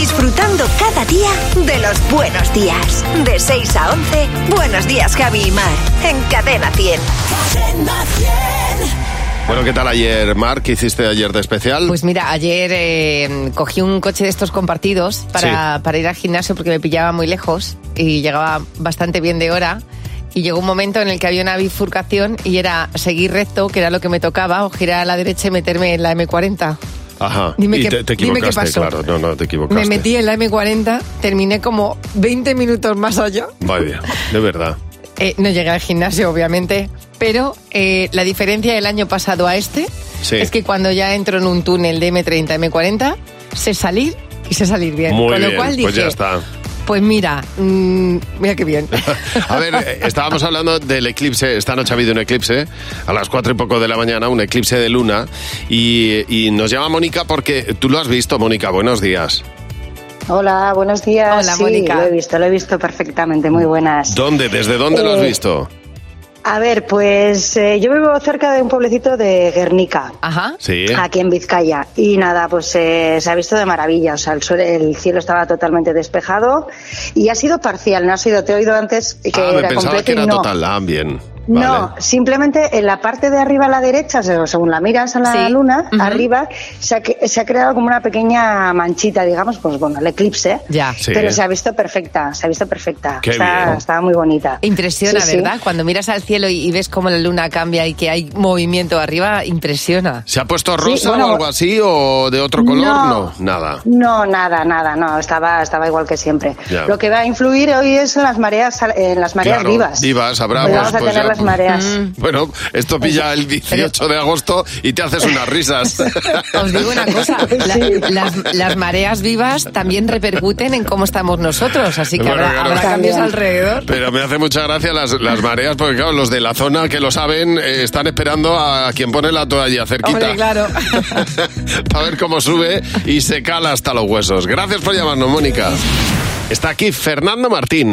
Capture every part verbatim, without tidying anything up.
disfrutando cada día de los buenos días. De seis a once, Buenos Días, Javi y Mar, en Cadena cien. Cadena cien. Bueno, ¿qué tal ayer, Mar? ¿Qué hiciste ayer de especial? Pues mira, ayer eh, cogí un coche de estos compartidos para, sí. para ir al gimnasio porque me pillaba muy lejos y llegaba bastante bien de hora. Y llegó un momento en el que había una bifurcación y era seguir recto, que era lo que me tocaba, o girar a la derecha y meterme en la eme cuarenta. Ajá, dime y qué, te, te equivocaste, dime qué pasó. Claro, no, no, te equivocaste. Me metí en la eme cuarenta, terminé como veinte minutos más allá. Vaya, de verdad. Eh, no llegué al gimnasio, obviamente, pero eh, la diferencia del año pasado a este sí. es que cuando ya entro en un túnel de eme treinta, eme cuarenta, sé salir y sé salir bien. Muy Con lo bien, cual dije, pues ya está. Pues mira, mmm, mira qué bien. A ver, estábamos hablando del eclipse. Esta noche ha habido un eclipse a las cuatro y poco de la mañana, un eclipse de luna. Y, y nos llama Mónica porque tú lo has visto, Mónica. Buenos días. Hola, buenos días. Hola, sí, Mónica. Lo he visto, lo he visto perfectamente. Muy buenas. ¿Dónde? ¿Desde dónde eh, lo has visto? A ver, pues eh, yo vivo cerca de un pueblecito de Guernica, Ajá. Sí. aquí en Vizcaya, y nada, pues eh, se ha visto de maravilla, o sea, el, sol, el cielo estaba totalmente despejado y ha sido parcial, no ha sido, te he oído antes que ah, era me pensaba completo que era y no. total, ah, bien. No, vale. Simplemente en la parte de arriba a la derecha, según la miras a la sí. luna, uh-huh. arriba se ha, se ha creado como una pequeña manchita, digamos, pues bueno, el eclipse, ya. Sí. pero se ha visto perfecta, se ha visto perfecta, Qué Está, bien. estaba muy bonita. Impresiona, sí, ¿verdad? Sí. Cuando miras al cielo y, y ves cómo la luna cambia y que hay movimiento arriba, impresiona. ¿Se ha puesto rosa Sí, bueno, o algo así o de otro color? No, No, nada. No, nada, nada, no, estaba, estaba igual que siempre. Ya. Lo que va a influir hoy es en las mareas, en las mareas Claro, vivas. vivas, habrá, Hoy pues, vamos a pues tener ya. las mareas. Mm. Bueno, esto pilla el dieciocho de agosto y te haces unas risas. Os digo una cosa, la, Sí. las, las mareas vivas también repercuten en cómo estamos nosotros, así que Bueno, habrá, claro. habrá cambios También. alrededor. Pero me hace mucha gracia las, las mareas, porque claro, los de la zona que lo saben eh, están esperando a quien pone la toalla cerquita. Hombre, claro. Para ver cómo sube y se cala hasta los huesos. Gracias por llamarnos, Mónica. Está aquí Fernando Martín.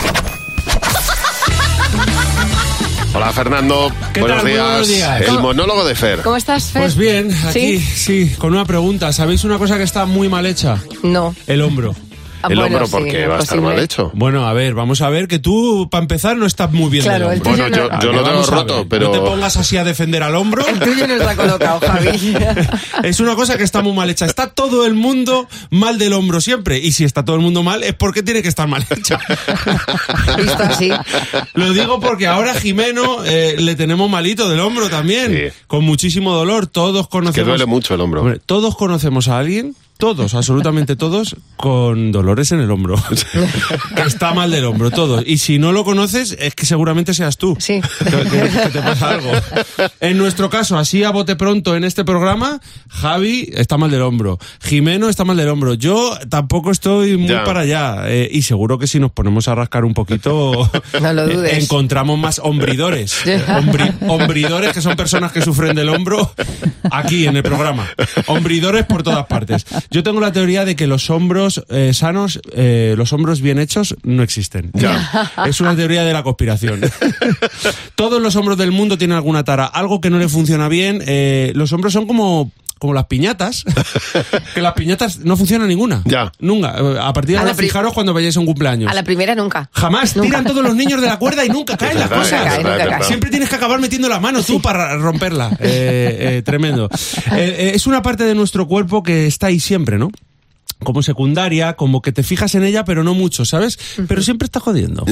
Hola, Fernando. ¿Qué Buenos tal? días. Buenos días. El ¿Cómo? monólogo de Fer. ¿Cómo estás, Fer? Pues bien, aquí ¿Sí? sí, con una pregunta. ¿Sabéis una cosa que está muy mal hecha? No. El hombro. Ah, El bueno, hombro, ¿por sí, qué va a estar posible. mal hecho? Bueno, a ver, vamos a ver que tú, para empezar, no estás muy bien Claro, del el hombro. tuyo Bueno, yo, no- yo lo tengo Vamos a roto, ver, pero... No te pongas así a defender al hombro. El tuyo no está colocado, Javi. Es una cosa que está muy mal hecha. Está todo el mundo mal del hombro siempre. Y si está todo el mundo mal, es porque tiene que estar mal hecho. Visto así. Lo digo porque ahora a Jimeno eh, le tenemos malito del hombro también. Sí. Con muchísimo dolor. Todos Que conocemos... duele mucho el hombro. Hombre, todos conocemos a alguien, todos, absolutamente todos, con dolores en el hombro. Que está mal del hombro, todos. Y si no lo conoces, es que seguramente seas tú. Sí. Que, que- que te pasa algo. En nuestro caso, así a bote pronto en este programa, Javi está mal del hombro. Jimeno está mal del hombro. Yo tampoco estoy muy Ya. para allá. Eh, y seguro que si nos ponemos a rascar un poquito, No lo dudes. eh, encontramos más hombridores. Hombri- hombridores, que son personas que sufren del hombro, aquí en el programa. Hombridores por todas partes. Yo tengo la teoría de que los hombros eh, sanos, eh, los hombros bien hechos, no existen. Ya. Es una teoría de la conspiración. Todos los hombros del mundo tienen alguna tara, algo que no le funciona bien. Eh, los hombros son como... como las piñatas, que las piñatas no funciona ninguna. Ya. Nunca. A partir de A ahora, la pri- fijaros cuando vayáis a un cumpleaños. A la primera nunca. Jamás Nunca. tiran todos los niños de la cuerda y nunca caen las verdad, cosas. Nunca cae, verdad, nunca verdad. cae. Siempre tienes que acabar metiendo la mano tú para romperla. Eh, eh, tremendo. Eh, eh, es una parte de nuestro cuerpo que está ahí siempre, ¿no? Como secundaria, como que te fijas en ella, pero no mucho, ¿sabes? Pero siempre está jodiendo.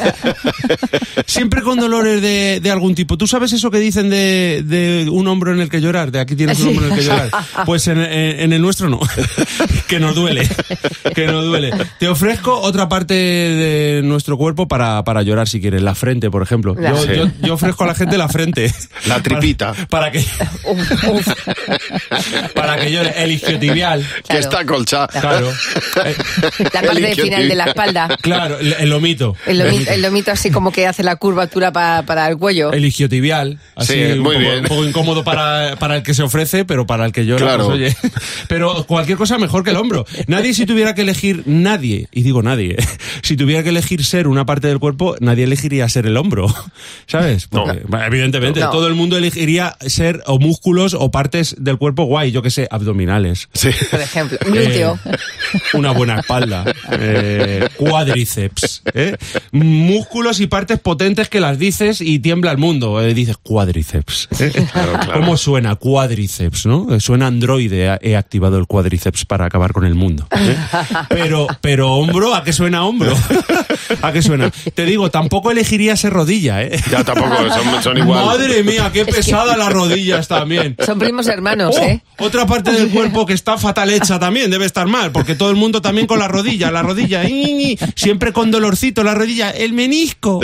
Siempre con dolores de, de algún tipo. ¿Tú sabes eso que dicen de, de un hombro en el que llorar? De aquí tienes un hombro en el que llorar. Pues en, en- en el nuestro no. Que nos duele. Que nos duele. Te ofrezco otra parte de nuestro cuerpo para, para llorar si quieres. La frente, por ejemplo. La- Yo, Sí. yo, yo ofrezco a la gente la frente. La tripita. Para, para que... para que llore. El isquiotibial. Que Claro. está acolchada. Claro. Eh, La parte de final de la espalda. Claro, el, el lomito. El lomito, el lomito así como que hace la curvatura pa- para el cuello. El isquiotibial. Así, Sí, un muy poco, bien. un poco incómodo para, para el que se ofrece, pero para el que llora, Claro. pues, oye. Pero cualquier cosa mejor que el hombro. Nadie, si tuviera que elegir, nadie, y digo nadie, si tuviera que elegir ser una parte del cuerpo, nadie elegiría ser el hombro. ¿Sabes? Porque, bueno, evidentemente, No. todo el mundo elegiría ser o músculos o partes del cuerpo guay, yo que sé, abdominales. Sí. Por ejemplo, glúteo. Eh, una buena espalda, eh, cuádriceps, ¿eh? músculos y partes potentes que las dices y tiembla el mundo. Eh, dices cuádriceps. ¿eh? Claro, claro. ¿Cómo suena cuádriceps, no? Suena androide. He activado el cuádriceps para acabar con el mundo. ¿eh? Pero, pero hombro, ¿a qué suena hombro? ¿A qué suena? Te digo, tampoco elegiría ser rodilla, ¿eh? Ya tampoco, son, son igual. Madre mía, qué pesada que... las rodillas también. Son primos hermanos, oh, ¿eh? Otra parte del cuerpo que está fatal hecha también, debe estar mal, porque todo el mundo también con la rodilla, la rodilla, y, siempre con dolorcito, la rodilla, el menisco.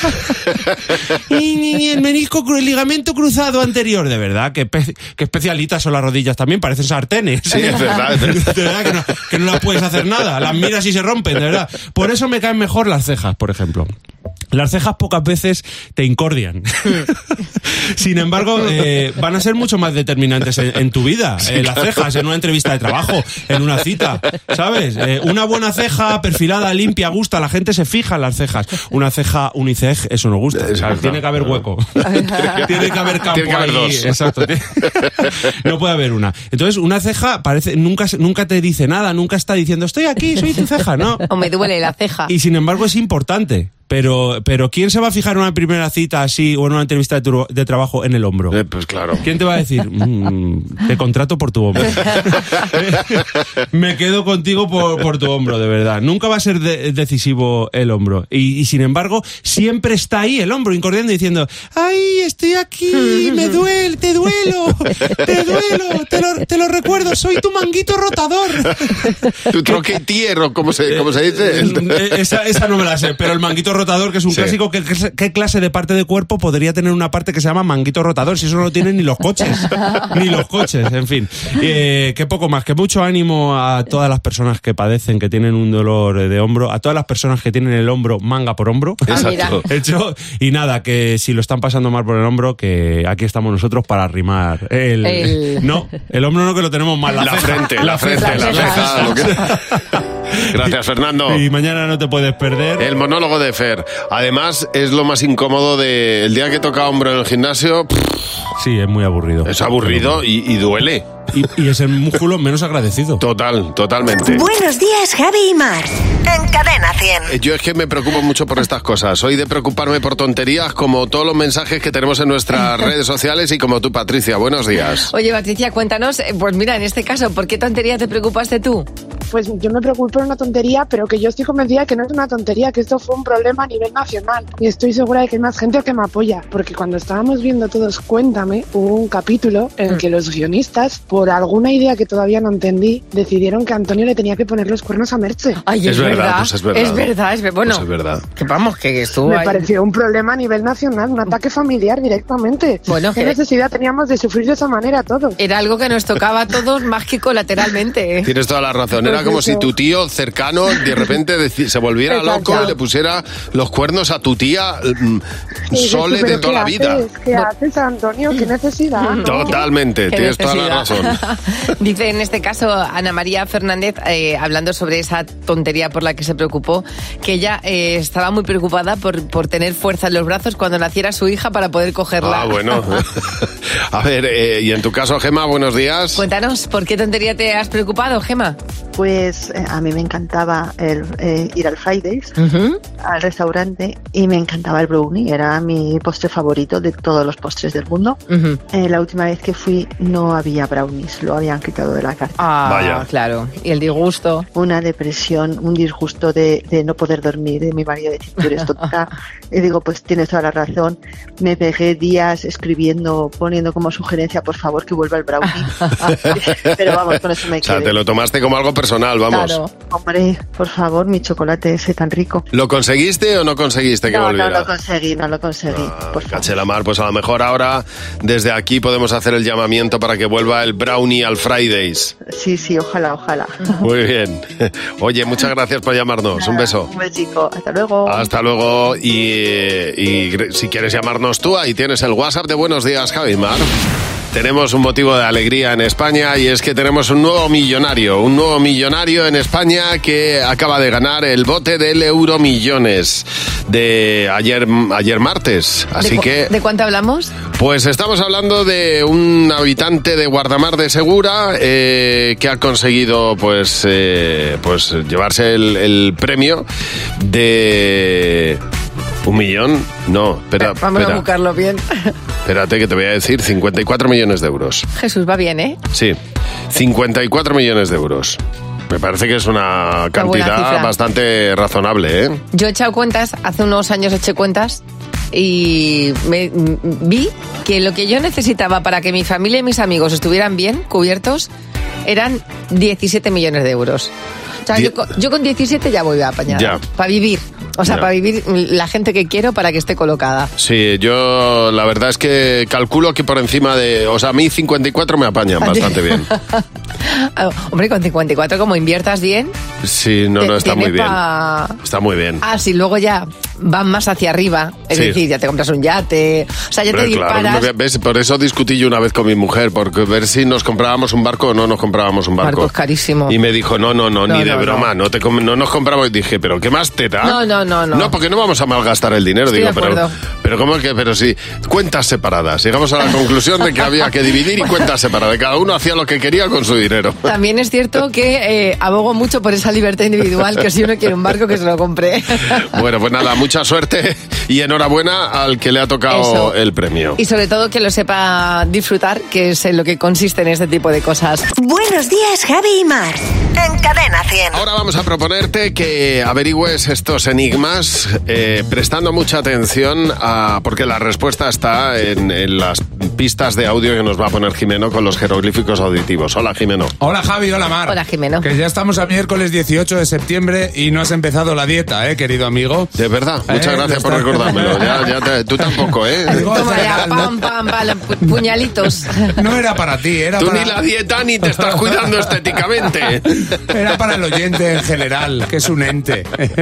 Y, el menisco, el ligamento cruzado anterior, de verdad, que, que especialitas son las rodillas también, parecen sartenes. Sí, es verdad. Es verdad. De verdad que no, que no las puedes hacer nada, las miras y se rompen, de verdad. Por eso me caen mejor las cejas, por ejemplo. Las cejas pocas veces te incordian. Sin embargo, eh, van a ser mucho más determinantes en, en tu vida. Sí, eh, las claro. cejas, en una entrevista de trabajo, en una cita, ¿sabes? Eh, una buena ceja perfilada, limpia, gusta. La gente se fija en las cejas. Una ceja unicej, eso no gusta. O sea, tiene que haber hueco. Tiene que haber campo. Tiene que haber ahí. dos. Exacto. No puede haber una. Entonces, una ceja parece nunca, nunca te dice nada, nunca está diciendo estoy aquí, soy tu ceja, ¿no? O me duele la ceja. Y sin embargo es importante. Pero, pero ¿quién se va a fijar en una primera cita así o en una entrevista de, tu, de trabajo en el hombro? Eh, pues claro. ¿Quién te va a decir? Mm, te contrato por tu hombro. Me quedo contigo por, por tu hombro, de verdad. Nunca va a ser de, decisivo el hombro. Y, y sin embargo, siempre está ahí el hombro, incordiando, diciendo ¡ay, estoy aquí! ¡Me duele! ¡Te duelo! ¡Te duelo! ¡Te lo, te lo recuerdo! ¡Soy tu manguito rotador! Tu troquetier, o como se, como se dice. Esa, esa no me la sé, pero el manguito rotador, que es un sí. clásico, ¿qué, ¿qué clase de parte de cuerpo podría tener una parte que se llama manguito rotador? Si eso no lo tienen ni los coches. Ni los coches, en fin. Eh, que poco más, que mucho ánimo a todas las personas que padecen, que tienen un dolor de hombro, a todas las personas que tienen el hombro manga por hombro. Exacto. Hecho, y nada, que si lo están pasando mal por el hombro, que aquí estamos nosotros para arrimar el... el... No, el hombro no, que lo tenemos mal. La, la ceja, frente, la, la frente, la ceja. Lo que... Gracias, Fernando. Y mañana no te puedes perder el monólogo de Fer. Además, es lo más incómodo de el día que toca hombro en el gimnasio. Pff, sí, es muy aburrido. Es aburrido y, y duele. Y, y es el músculo menos agradecido. Total, totalmente. Buenos días, Javi y Mar. En Cadena cien. Yo es que me preocupo mucho por estas cosas. Soy de preocuparme por tonterías, como todos los mensajes que tenemos en nuestras redes sociales, y como tú, Patricia. Buenos días. Oye, Patricia, cuéntanos, pues mira, en este caso, ¿por qué tontería te preocupaste tú? Pues yo me preocupo por una tontería, pero que yo estoy convencida de que no es una tontería, que esto fue un problema a nivel nacional. Y estoy segura de que hay más gente que me apoya, porque cuando estábamos viendo todos Cuéntame, hubo un capítulo en el que los guionistas, por alguna idea que todavía no entendí, decidieron que Antonio le tenía que poner los cuernos a Merche. Ay, es, es verdad, verdad, pues es verdad. Es verdad, es verdad. Bueno, pues es verdad. Que vamos, que estuvo Me ahí. pareció un problema a nivel nacional, un ataque familiar directamente. Bueno, ¿qué que... necesidad teníamos de sufrir de esa manera todos? Era algo que nos tocaba a todos más que colateralmente. ¿eh? Tienes toda la razón. Era pues como eso. Si tu tío cercano de repente se volviera Exacto. loco y le pusiera los cuernos a tu tía sí, Sole de toda la vida. Haces? ¿Qué haces, Antonio? ¿Qué necesidad? ¿no? Totalmente, tienes necesidad? Toda la razón. Dice en este caso Ana María Fernández, eh, hablando sobre esa tontería por la que se preocupó, que ella eh, estaba muy preocupada por, por tener fuerza en los brazos cuando naciera su hija para poder cogerla. Ah, bueno. A ver, eh, y en tu caso, Gema, buenos días. Cuéntanos, ¿por qué tontería te has preocupado, Gema? Pues eh, a mí me encantaba el, eh, ir al Fridays, uh-huh. al restaurante, y me encantaba el brownie, era mi postre favorito de todos los postres del mundo. Uh-huh. Eh, la última vez que fui no había brownies, lo habían quitado de la carta. Ah, Vaya. Claro. ¿Y el disgusto? Una depresión, un disgusto de, de no poder dormir, de mi marido de tú eres tonta. Y digo, pues tienes toda la razón. Me pegué días escribiendo, poniendo como sugerencia, por favor, que vuelva el brownie. Pero vamos, con eso me quedé. O sea, te lo tomaste como algo personal, vamos. Claro. Hombre, por favor, mi chocolate ese tan rico. ¿Lo conseguiste o no conseguiste que no, volviera? No, no lo conseguí, no lo conseguí. Ah, por caché la mar, pues a lo mejor ahora desde aquí podemos hacer el llamamiento para que vuelva el brownie al Fridays. Sí, sí, ojalá, ojalá. Muy bien. Oye, muchas gracias por llamarnos. Nada, un beso. Un besico. Hasta luego. Hasta luego. Y, y si quieres llamarnos tú, ahí tienes el WhatsApp de Buenos Días, Javi Mar. tenemos un motivo de alegría en España y es que tenemos un nuevo millonario, un nuevo millonario en España que acaba de ganar el bote del Euromillones de ayer, ayer martes. Así ¿De, que... ¿De cuánto hablamos? Pues estamos hablando de un habitante de Guardamar de Segura eh, que ha conseguido pues, eh, pues llevarse el, el premio de... ¿Un millón? No, espera. Vamos espera. a buscarlo bien. Espérate que te voy a decir cincuenta y cuatro millones de euros. Jesús, va bien, ¿eh? Sí, cincuenta y cuatro millones de euros. Me parece que es una cantidad bastante razonable, ¿eh? Yo he echado cuentas, hace unos años eché cuentas y me, vi que lo que yo necesitaba para que mi familia y mis amigos estuvieran bien cubiertos eran diecisiete millones de euros. O sea, yo, yo con diecisiete ya voy a apañar. Ya. Para vivir. O sea, Ya. para vivir la gente que quiero para que esté colocada. Sí, yo la verdad es que calculo que por encima de... O sea, a mí cincuenta y cuatro me apañan bastante bien. Hombre, con cincuenta y cuatro, como inviertas bien... Sí, no, no, está muy bien. Pa... Está muy bien. Ah, sí, luego ya van más hacia arriba. Es Sí. decir, ya te compras un yate. O sea, ya Hombre, te disparas... claro, ¿ves? Por eso discutí yo una vez con mi mujer, porque ver si nos comprábamos un barco o no nos comprábamos un barco. Barco es carísimo. Y me dijo, no, no, no, No, ni de no, broma, no. No, te, com- no nos compramos. Y dije, ¿pero qué más te da? No, no, no, no. No, porque no vamos a malgastar el dinero. Estoy Digo, de pero, acuerdo. pero ¿cómo es que? Pero sí, cuentas separadas. Llegamos a la conclusión de que había que dividir y cuentas separadas. Cada uno hacía lo que quería con su dinero. También es cierto que eh, abogo mucho por esa libertad individual, que si uno quiere un barco, que se lo compre. Bueno, pues nada, mucha suerte y enhorabuena al que le ha tocado Eso. el premio. Y sobre todo que lo sepa disfrutar, que es en lo que consiste en este tipo de cosas. Buenos días, Javi y Mar. En Cadena cien. Ahora vamos a proponerte que averigües estos enigmas eh, prestando mucha atención a, porque la respuesta está en, en las pistas de audio que nos va a poner Jimeno con los jeroglíficos auditivos. Hola, Jimeno. Hola, Javi, hola, Mar. Hola, Jimeno. Que ya estamos a miércoles dieciocho de septiembre y no has empezado la dieta, ¿eh, querido amigo? De verdad, muchas Eh, gracias por está- recordármelo. Ya, ya te- tú tampoco, ¿eh? Digo, en Toma ya, general, pam, pam, pam, pu- puñalitos. no, no era para ti, era Tú para... ni la dieta ni te estás cuidando estéticamente. Era para el oyente en general, que es un ente.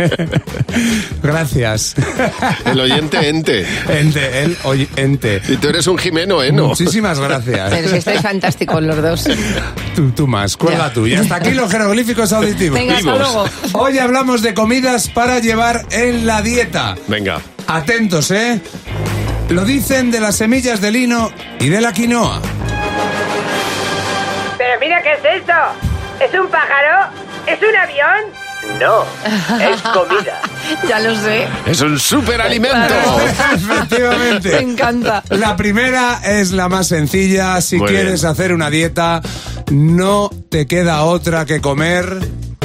Gracias. El oyente ente. Ente, el oyente. Y tú eres un Jimeno, ¿eh? No. Muchísimas gracias. Pero si estáis fantásticos los dos. Tú, tú más, cuelga Ya. tú. Y hasta aquí los jeroglíficos auditivos. Venga, hasta Vivos. luego. Hoy hablamos de comidas para llevar en la dieta. Venga. Atentos, ¿eh? Lo dicen de las semillas de lino y de la quinoa. Pero mira, ¿qué es esto? ¿Es un pájaro? ¿Es un avión? No, es comida. Ya lo sé. Es un superalimento. Me Efectivamente. encanta. La primera es la más sencilla. Si Muy quieres bien. hacer una dieta, no te queda otra que comer.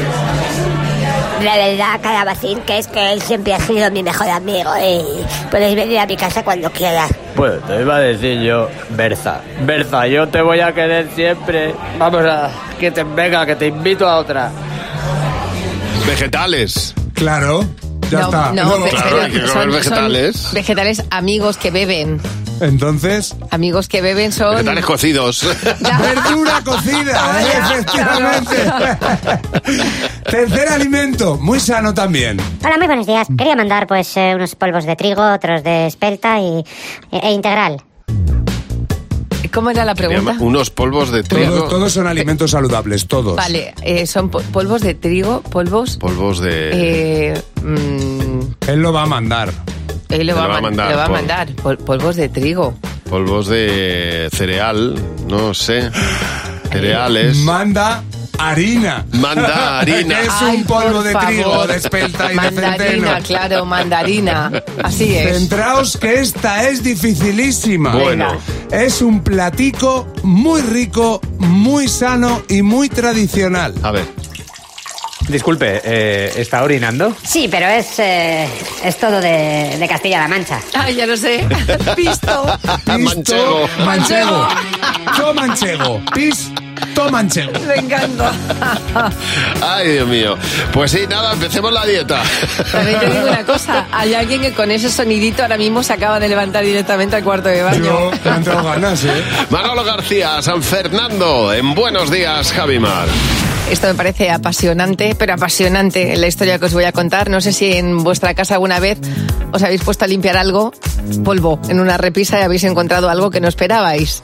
La verdad, Calabacín, que es que él siempre ha sido mi mejor amigo y puedes venir a mi casa cuando quieras. Pues te iba a decir yo, Berza. Berza, yo te voy a querer siempre. Vamos a... que te venga, que te invito a otra. Vegetales. Claro, ya no, está. no, Luego- ve- Claro, pero hay que comer son- son vegetales. vegetales amigos que beben. Entonces, Amigos que beben son... Vegetales cocidos. verdura cocida, Vaya, efectivamente. Tercer alimento, muy sano también. Hola, muy buenos días. Quería mandar pues eh, unos polvos de trigo, otros de espelta y, e, e integral. ¿Cómo era la pregunta? Unos polvos de trigo. Todos, todos son alimentos saludables, todos. Vale, eh, son po- polvos de trigo, polvos... Polvos de... Eh, mm, Él lo va a mandar. él lo Te va, lo va a a man- mandar, lo va a pol- mandar. Pol- polvos de trigo. Polvos de cereal, no sé. Cereales. Manda harina. Manda harina. Es Ay, un polvo por de favor. trigo, de espelta y de Mandarina, centeno. claro, mandarina. Así es. Centraos que esta es dificilísima. Bueno. Es un platico muy rico, muy sano y muy tradicional. A ver. Disculpe, eh, ¿está orinando? Sí, pero es, eh, es todo de, de Castilla-La Mancha. Ay, ya lo sé. Pisto. Manchego. Manchego. Yo manchego. Pisto manchego. Me encanta. Ay, Dios mío. Pues sí, nada, empecemos la dieta. También te digo una cosa. Hay alguien que con ese sonidito ahora mismo se acaba de levantar directamente al cuarto de baño. Yo me han entrado ganas, ¿eh? Manolo García, San Fernando, en Buenos Días, Javimar. Esto me parece apasionante, pero apasionante la historia que os voy a contar. No sé si en vuestra casa alguna vez os habéis puesto a limpiar algo, polvo, en una repisa y habéis encontrado algo que no esperabais.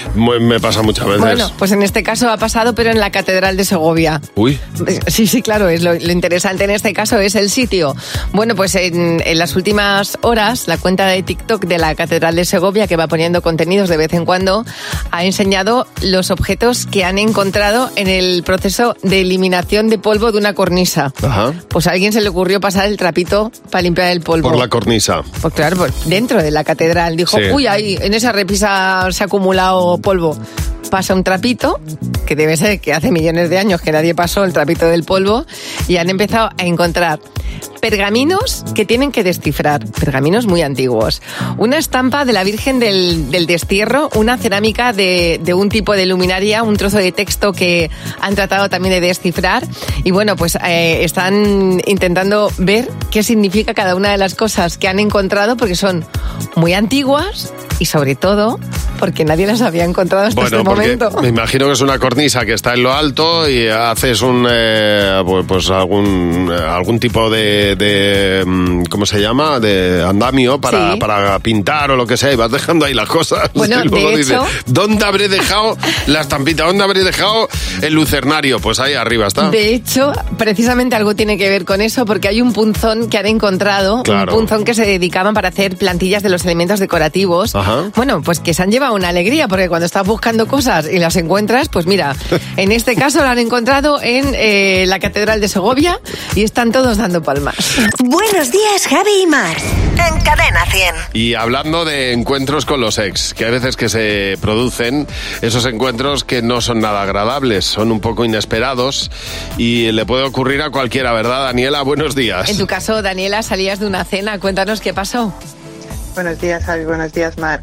Me pasa muchas veces. Bueno, pues en este caso ha pasado, pero en la Catedral de Segovia. Uy. Sí, sí, claro, es lo, lo interesante en este caso es el sitio. Bueno, pues en, en las últimas horas, la cuenta de TikTok de la Catedral de Segovia, que va poniendo contenidos de vez en cuando, ha enseñado los objetos que han encontrado en el proceso de eliminación de polvo de una cornisa. Ajá. Pues a alguien se le ocurrió pasar el trapito para limpiar el polvo. Por la cornisa. Pues claro, pues dentro de la catedral. Dijo, Sí. uy, ahí en esa repisa se ha acumulado polvo. Pasa un trapito, que debe ser que hace millones de años que nadie pasó el trapito del polvo, y han empezado a encontrar pergaminos que tienen que descifrar, pergaminos muy antiguos. Una estampa de la Virgen del, del Destierro, una cerámica de, de un tipo de luminaria, un trozo de texto que han tratado también de descifrar. Y bueno, pues eh, están intentando ver qué significa cada una de las cosas que han encontrado, porque son muy antiguas y sobre todo porque nadie las había encontrado hasta Bueno, este porque momento. me imagino que es una cornisa que está en lo alto y haces un eh, pues, pues algún algún tipo de, de ¿cómo se llama? De andamio para, Sí. para pintar o lo que sea, y vas dejando ahí las cosas. Bueno, y luego de dices, hecho- ¿dónde habré dejado la estampita? ¿Dónde habré dejado el lucernario? Pues ahí arriba está. De hecho, precisamente algo tiene que ver con eso, porque hay un punzón que han encontrado, Claro. un punzón que se dedicaban para hacer plantillas de los elementos decorativos. Ajá. Bueno, pues que se han llevado una alegría, porque cuando estás buscando cosas y las encuentras, pues mira, en este caso lo han encontrado en eh, la Catedral de Segovia y están todos dando palmas. Buenos días, Javi y Mar. En Cadena cien. Y hablando de encuentros con los ex, que hay veces que se producen esos encuentros que no son nada agradables, son un poco inesperados y le puede ocurrir a cualquiera, ¿verdad, Daniela? Buenos días. En tu caso, Daniela, salías de una cena, cuéntanos qué pasó. Buenos días, Javi. Buenos días, Mar.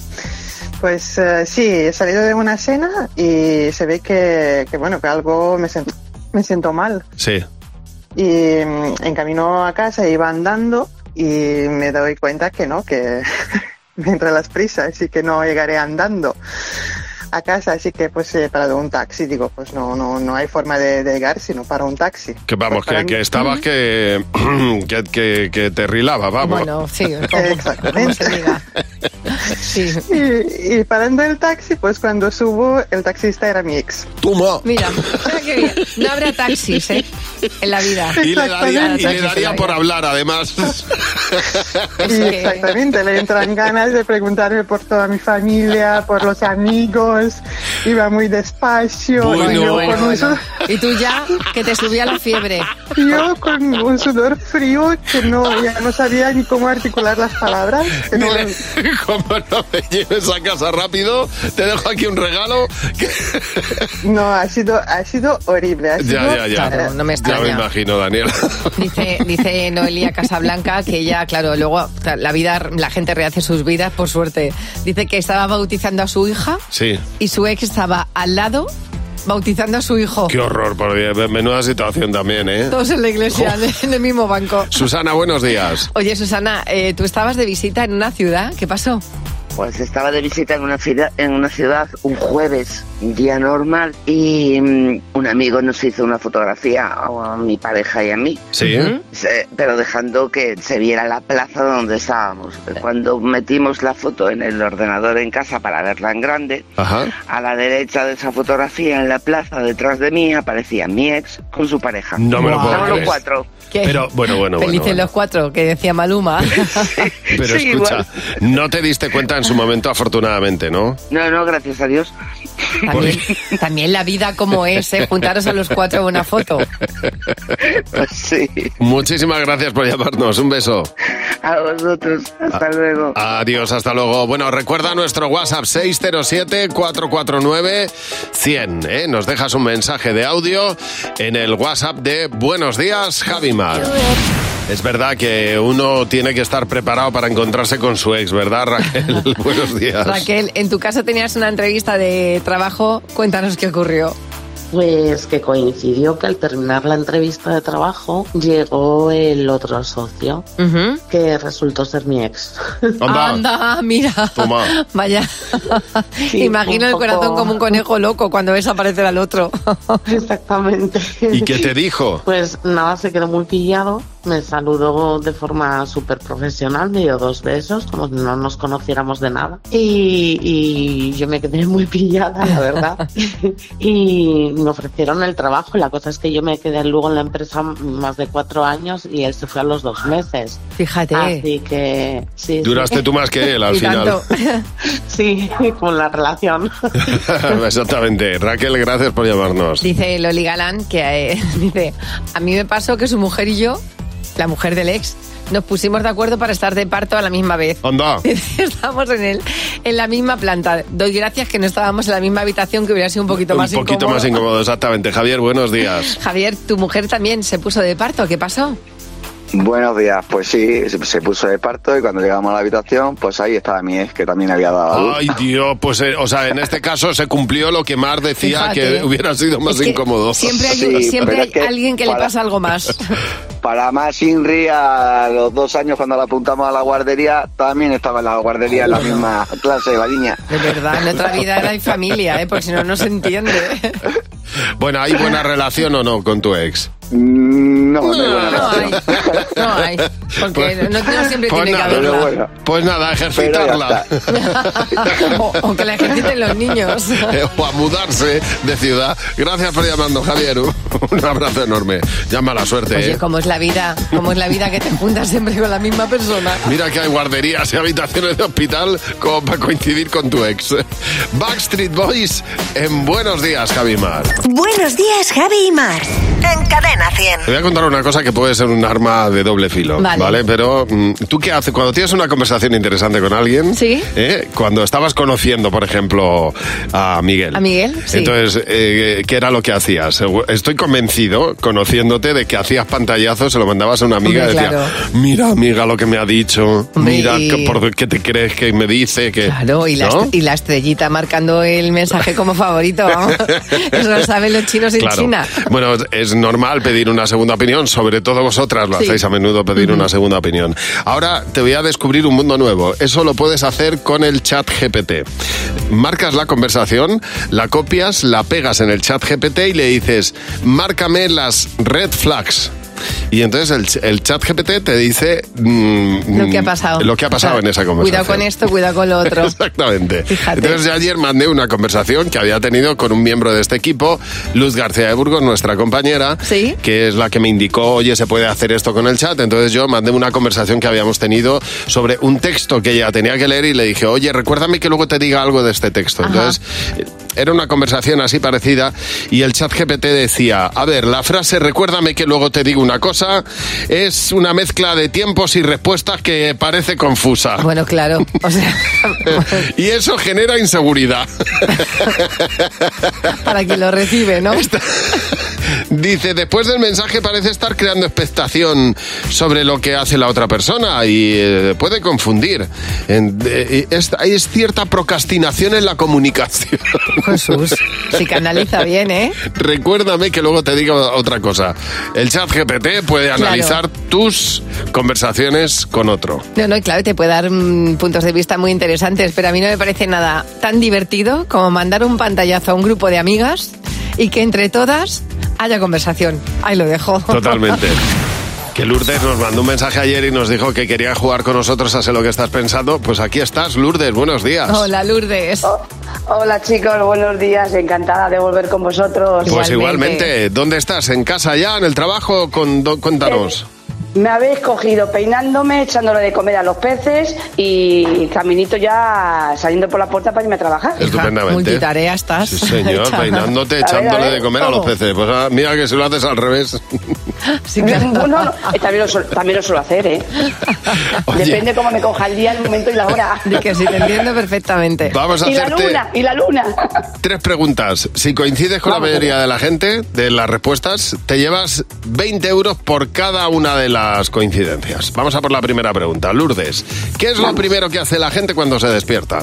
Pues eh, sí, he salido de una cena y se ve que, que bueno, que algo me siento, me siento mal. Sí. Y mm, en camino a casa iba andando y me doy cuenta que no, que me entran las prisas y que no llegaré andando a casa, así que pues he parado un taxi. Digo, pues no no no hay forma de, de llegar sino para un taxi. Que vamos, Pues para que, mí- que estabas que, que, que, que te rilaba, vamos. Bueno, sí, como, Exactamente. como se diga. Sí. Y, y parando el taxi, pues cuando subo, el taxista era mi ex. Toma. Mira, mira qué bien. No habrá taxis, ¿eh? En la vida. Y le daría, y le Taxis en daría la por vida. hablar, además. Y exactamente, le entran ganas de preguntarme por toda mi familia, por los amigos, iba muy despacio. Bueno, y yo, bueno, con un bueno. su- Y tú ya, que te subía la fiebre. yo con un sudor frío que no, ya no sabía ni cómo articular las palabras. que no- Dile, como no me lleves a casa rápido, te dejo aquí un regalo. que- no, ha sido, ha sido horrible. Ha sido, Ya, ya, ya. Claro, no me Ya me extraña. imagino, Daniela. Dice, dice Noelia Casablanca que ella, claro, luego la vida, la gente rehace sus vidas, por suerte. Dice que estaba bautizando a su hija Sí. y su ex estaba al lado bautizando a su hijo. Qué horror, por Dios. Menuda situación también, ¿eh? Todos en la iglesia, en el mismo banco. Susana, buenos días. Oye, Susana, eh, tú estabas de visita en una ciudad. ¿Qué pasó? Pues estaba de visita en una ciudad, en una ciudad un jueves, un día normal, y mm, un amigo nos hizo una fotografía a mi pareja y a mí. Sí. Se- pero dejando que se viera la plaza donde estábamos. Cuando metimos la foto en el ordenador en casa para verla en grande, Ajá. a la derecha de esa fotografía en la plaza detrás de mí aparecía mi ex con su pareja. No me lo puedo Estaban los creer. cuatro. ¿Qué? Pero, bueno, bueno, Felices bueno, bueno. los cuatro, que decía Maluma. Pero Sí, escucha, igual. no te diste cuenta en su momento, afortunadamente, ¿no? No, no, gracias a Dios. También, también la vida como es, ¿eh? Juntaros a los cuatro en una foto. Pues sí. Muchísimas gracias por llamarnos. Un beso. A vosotros. Hasta luego. Adiós, hasta luego. Bueno, recuerda nuestro WhatsApp seis cero siete, cuatro cuatro nueve, cien. ¿eh? Nos dejas un mensaje de audio en el WhatsApp de Buenos Días, Javimar. Es verdad que uno tiene que estar preparado para encontrarse con su ex, ¿verdad, Raquel? Buenos días. Raquel, en tu caso tenías una entrevista de trabajo. Cuéntanos qué ocurrió. Pues que coincidió que al terminar la entrevista de trabajo llegó el otro socio, Ujú. que resultó ser mi ex. Anda. Anda, mira. Toma. Vaya. Sí, Imagino un el poco- corazón como un conejo loco cuando ves aparecer al otro. Exactamente. ¿Y qué te dijo? Pues nada, se quedó muy pillado me saludó de forma súper profesional, me dio dos besos, como si no nos conociéramos de nada. Y, y yo me quedé muy pillada, la verdad. Y me ofrecieron el trabajo. La cosa es que yo me quedé luego en la empresa más de cuatro años y él se fue a los dos meses. Fíjate. Así que... Sí, Duraste sí. tú más que él al Y final. tanto. Sí, con la relación. Exactamente. Raquel, gracias por llamarnos. Dice Loli Galán que eh, dice, a mí me pasó que su mujer y yo, la mujer del ex, nos pusimos de acuerdo para estar de parto a la misma vez. Anda. Estábamos en el, en la misma planta. Doy gracias que no estábamos en la misma habitación, que hubiera sido un poquito más Un poquito incómodo. más incómodo, exactamente. Javier, buenos días. Javier, tu mujer también se puso de parto. ¿Qué pasó? Buenos días, pues sí, se, se puso de parto y cuando llegamos a la habitación, pues ahí estaba mi ex, que también había dado a luz. Ay, Dios, pues, eh, o sea, en este caso se cumplió lo que Mar decía. Fíjate. Que hubiera sido más Es que incómodo. Siempre hay, Sí, siempre pero hay es que alguien que le para- pasa algo más. Para más Inri, a los dos años cuando la apuntamos a la guardería, también estaba en la guardería en la misma clase de la niña. De verdad, en otra vida era hay familia, ¿eh? Porque si no, no se entiende. Bueno, ¿hay buena relación o no con tu ex? No, no, No, no hay. No hay. Porque no, no siempre Pues tiene que nada, haberla. pues nada, ejercitarla. O, o que la ejerciten los niños. O a mudarse de ciudad. Gracias por llamarnos, Javier. Un abrazo enorme. Ya mala suerte, Oye, ¿eh? ¿cómo es la vida? ¿Cómo es la vida que te juntas siempre con la misma persona? Mira que hay guarderías y habitaciones de hospital como para coincidir con tu ex. Backstreet Boys en Buenos Días, Javi Mar. Buenos días, Javi y Mar. En Cadena cien. Te voy a contar una cosa que puede ser un arma de doble filo, Vale. ¿vale? Pero, mm, ¿tú qué haces cuando tienes una conversación interesante con alguien? Sí. ¿Eh? Cuando estabas conociendo, por ejemplo, a Miguel. ¿A Miguel? Sí. Entonces, eh, ¿qué era lo que hacías? Estoy convencido, conociéndote, de que hacías pantallazos, se lo mandabas a una amiga Hombre, y decía, claro. mira, amiga, lo que me ha dicho, Hombre, mira, y- que, por qué te crees que me dice que... Claro, y la, ¿no? est- y la estrellita marcando el mensaje como favorito. Vamos. Eso lo saben los chinos en Claro. China. Bueno, es normal pedir una segunda opinión, sobre todo vosotras lo Sí. hacéis a menudo, pedir una segunda opinión. Ahora te voy a descubrir un mundo nuevo. Eso lo puedes hacer con el chat G P T. Marcas la conversación, la copias, la pegas en el chat G P T y le dices, márcame las red flags. Y entonces el, el chat G P T te dice mm, Lo que ha pasado. lo que ha pasado O sea, en esa conversación. Cuidado con esto, cuidado con lo otro. Exactamente. Fíjate. Entonces yo ayer mandé una conversación que había tenido con un miembro de este equipo, Luz García de Burgos, nuestra compañera, ¿Sí? que es la que me indicó, oye, se puede hacer esto con el chat. Entonces yo mandé una conversación que habíamos tenido sobre un texto que ella tenía que leer y le dije, oye, recuérdame que luego te diga algo de este texto. Ajá. Entonces era una conversación así parecida y el chat G P T decía, a ver, la frase recuérdame que luego te digo una cosa es una mezcla de tiempos y respuestas que parece confusa. Bueno, claro. O sea, Y eso genera inseguridad. para quien lo recibe, ¿no? Dice, después del mensaje parece estar creando expectación sobre lo que hace la otra persona y eh, puede confundir. En- eh, es, hay cierta procrastinación en la comunicación. Jesús, si canaliza bien, ¿eh? Recuérdame que luego te diga otra cosa. El chat G P T puede Claro. analizar tus conversaciones con otro. No, no, claro, te puede dar mm, puntos de vista muy interesantes, pero a mí no me parece nada tan divertido como mandar un pantallazo a un grupo de amigas y que entre todas haya conversación. Ahí lo dejo. Totalmente. Que Lourdes nos mandó un mensaje ayer y nos dijo que quería jugar con nosotros a Sé lo que estás pensando. Pues aquí estás, Lourdes, buenos días. Hola, Lourdes. Hola chicos, buenos días, encantada de volver con vosotros. Pues igualmente, ¿dónde estás? ¿En casa ya? ¿En el trabajo? Con, do- cuéntanos. Me habéis cogido peinándome, echándole de comer a los peces y caminito ya saliendo por la puerta para irme a trabajar. Estupendamente. Multitarea estás. Sí, señor, Hecha. peinándote, A ver, a echándole ver, de comer a los ¿cómo? peces. Pues ah, mira que si lo haces al revés. Sí, claro. No, no, eh, también, lo suelo, también lo suelo hacer, ¿eh? Oye. Depende cómo me coja el día, el momento y la hora. De que sí, te entiendo perfectamente. Vamos a Y la hacerte luna, y la luna. tres preguntas. Si coincides con la Vamos. mayoría de la gente, de las respuestas, te llevas veinte euros por cada una de las coincidencias. Vamos a por la primera pregunta. Lourdes, ¿qué es lo primero que hace la gente cuando se despierta?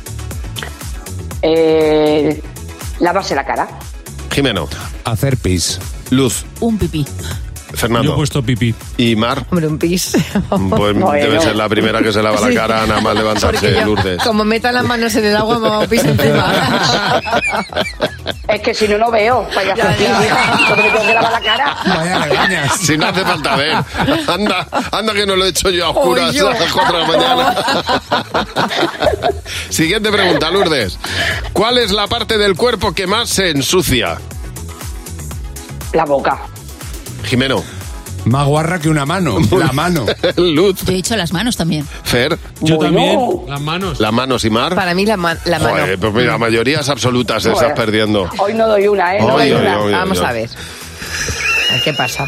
Eh, lavarse la cara. Jimeno. Hacer pis. Luz. Un pipí. Fernando. Yo he puesto pipí. ¿Y Mar? Hombre, un pis. Pues Bueno. debe ser la primera que se lava la Sí. cara, nada más levantarse, Porque yo, Lourdes. como meta las manos en el agua, me va a pis encima. Es que si no, no veo. Vaya fácil, hija. Porque me tengo que lavar la cara. Si no hace falta ver. Anda, anda que no lo he hecho yo a oscuras Oh, yo. a las cuatro de la mañana. Siguiente pregunta, Lourdes. ¿Cuál es la parte del cuerpo que más se ensucia? La boca. Jimeno. Más guarra que una mano. La mano. Luz. Yo he dicho las manos también. Fer. Yo también. Las manos. Las manos y Mar. Para mí la, ma- la mano. Joder, pues mira, mayorías absolutas estás Joder. perdiendo. Hoy no doy una, ¿eh? No Ay, doy ay, una. ay, ay, Vamos ay. a ver. A ver ¿Qué pasa?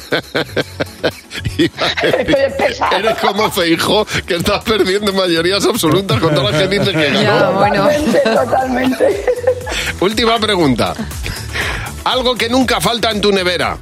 Eres como Feijóo, que estás perdiendo mayorías absolutas con todas las que dice que ganó. Ya, bueno. Totalmente, totalmente. Última pregunta. Algo que nunca falta en tu nevera.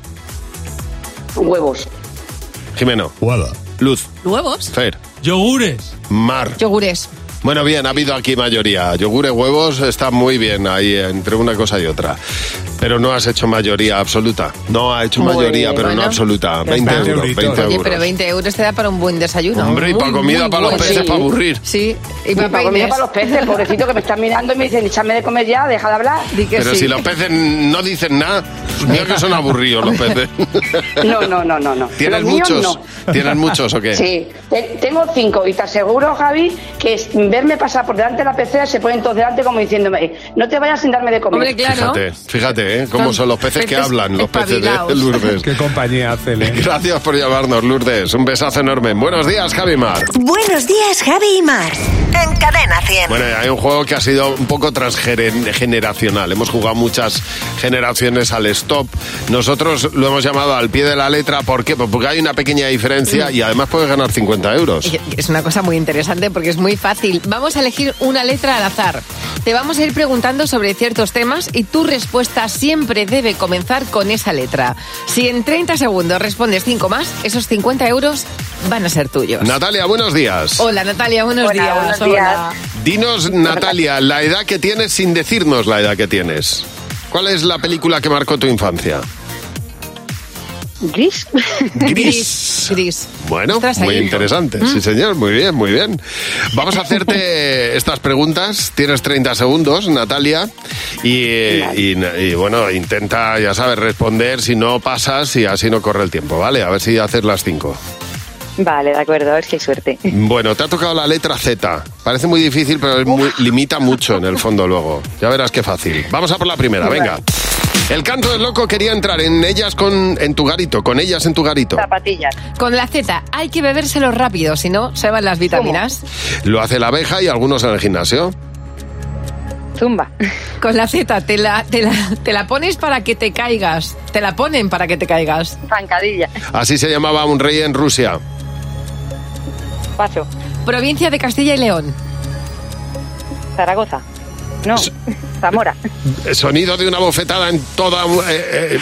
Huevos. Jimeno. Luz. ¿Huevos? Fer. Yogures. Mar. Yogures. Bueno, bien, ha habido aquí mayoría. Yogures, huevos, está muy bien ahí entre una cosa y otra. Pero no has hecho mayoría absoluta. No ha hecho Muy mayoría, bien, pero bueno, no absoluta. ya veinte está. euros, veinte Oye, euros. pero veinte euros te da para un buen desayuno. Hombre, y Muy, para comida, muy para los bueno. peces, Sí. para aburrir. Sí, y Y para para comida peines. para los peces, pobrecito, que me están mirando y me dicen, échame de comer ya, deja de hablar. Pero si los peces no dicen nada, mira que son aburridos los peces. No, no, no, no, no. ¿Tienes Los míos muchos? no. ¿Tienes muchos o qué? Sí, te- tengo cinco y te aseguro, Javi, que es- verme pasar por delante de la pecera se ponen todos delante como diciéndome, "Eh, no te vayas sin darme de comer. Fíjate, fíjate, ¿eh? Cómo Son son los peces que peces hablan, los peces de espabilados. Lourdes. Qué compañía hace, ¿eh? Gracias por llamarnos, Lourdes. Un besazo enorme. Buenos días, Javi Mar. Buenos días, Javi y Mar. En Cadena cien. Bueno, hay un juego que ha sido un poco transgeneracional. Hemos jugado muchas generaciones al stop. Nosotros lo hemos llamado al pie de la letra. ¿Por qué? Pues porque hay una pequeña diferencia y además puedes ganar cincuenta euros. Y Es una cosa muy interesante porque es muy fácil. Vamos a elegir una letra al azar. Te vamos a ir preguntando sobre ciertos temas y tu respuesta siempre debe comenzar con esa letra. Si en treinta segundos respondes cinco más, esos cincuenta euros van a ser tuyos. Natalia, buenos días. Hola Natalia, buenos Hola, días. buenos Hola. días. Dinos, Natalia, la edad que tienes sin decirnos la edad que tienes. ¿Cuál es la película que marcó tu infancia? ¿Gris? Gris. Gris. Bueno, Estás muy ahí. interesante. Mm. Sí, señor, muy bien, muy bien. Vamos a hacerte estas preguntas. Tienes treinta segundos, Natalia. Y, eh, y- y, bueno, intenta, ya sabes, responder. Si no pasas y así no corre el tiempo, ¿vale? A ver si haces las cinco. Vale, de acuerdo, a ver si hay suerte. Bueno, te ha tocado la letra Z. Parece muy difícil, pero es muy- limita mucho en el fondo luego. Ya verás qué fácil. Vamos a por la primera, venga. El canto del loco quería entrar en ellas con en tu garito, con ellas en tu garito. Zapatillas. Con la Z hay que bebérselo rápido, si no se van las vitaminas. Lo hace la abeja y algunos en el gimnasio. Zumba. Con la Z te la, te, la, te la pones para que te caigas. Te la ponen para que te caigas. Zancadilla. Así se llamaba un rey en Rusia. Paso. Provincia de Castilla y León. Zaragoza. No. Zamora. Sonido de una bofetada en toda... eh, eh.